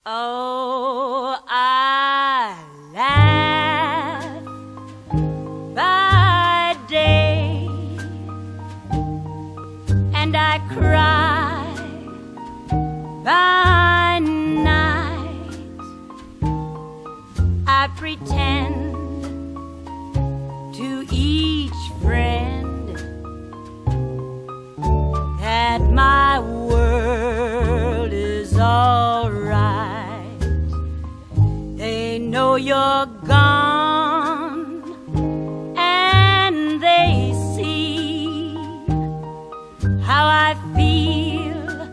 Oh, I laugh by day and I cry by night. I pretend to each friend that my world is all right. They know you're gone and they see how I feel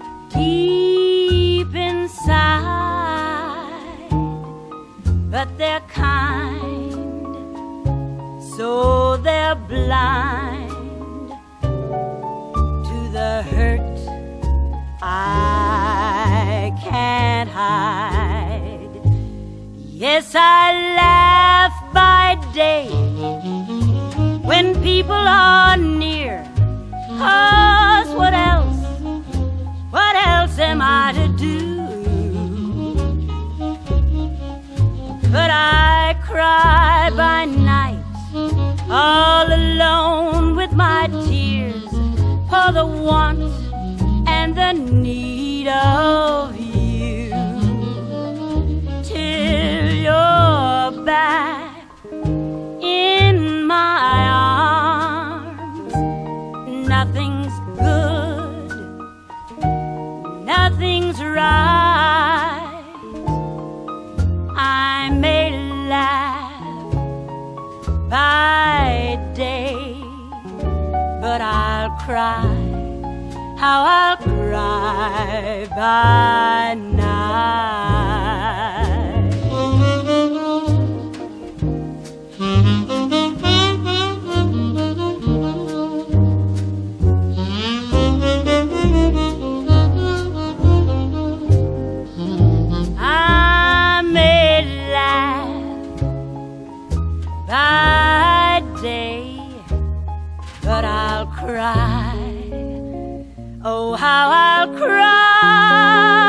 deep inside. But they're kind, so they're blind to the hurt I can't hide. Yes, I laugh by day when people are near, 'cause what else am I to do? But I cry by night, all alone with my tears, for the want and the need of you. Till you're back in my arms, nothing's good, nothing's right. I may laugh by day, but I'll cry, how I'll cry by night. I may laugh by day, but I'll cry, oh, how I'll cry